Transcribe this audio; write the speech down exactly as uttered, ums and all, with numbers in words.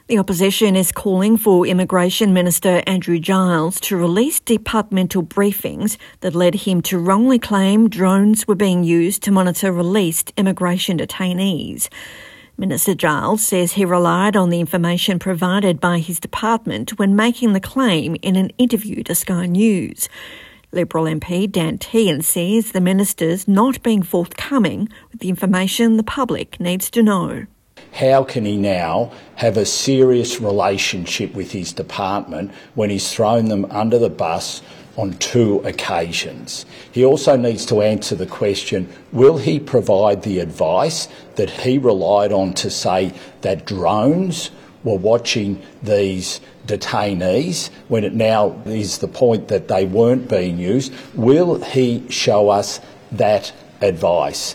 The opposition is calling for Immigration Minister Andrew Giles to release departmental briefings that led him to wrongly claim drones were being used to monitor released immigration detainees. Minister Giles says he relied on the information provided by his department when making the claim in an interview to Sky News. Liberal M P Dan Tehan says the minister's not being forthcoming with the information the public needs to know. How can he now have a serious relationship with his department when he's thrown them under the bus on two occasions? He also needs to answer the question, will he provide the advice that he relied on to say that drones were watching these detainees when it now is the point that they weren't being used? Will he show us that advice?